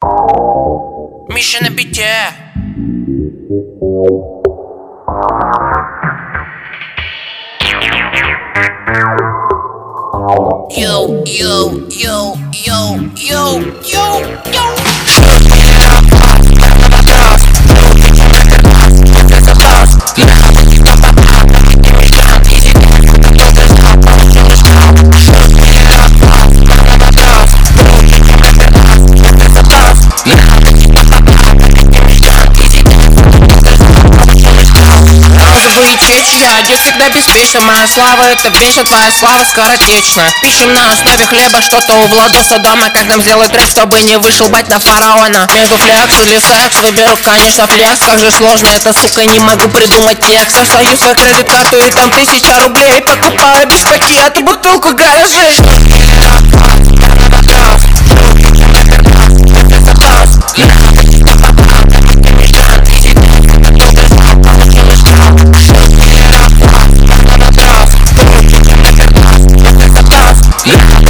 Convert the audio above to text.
Миша на бите. Йоу, йоу, йоу, йоу, йоу, йоу, йоу. Я одет всегда беспечно, моя слава это вечно, твоя слава скоротечна. Пишем на основе хлеба что-то у Владоса дома, как нам сделать трек, чтобы не вышел бать на фараона. Между флекс или секс, выберу, конечно, флекс. Как же сложно это, сука, не могу придумать текст. Достаю свою кредит-карту и там 1000 рублей. Покупаю без пакета бутылку в гараже. Yeah.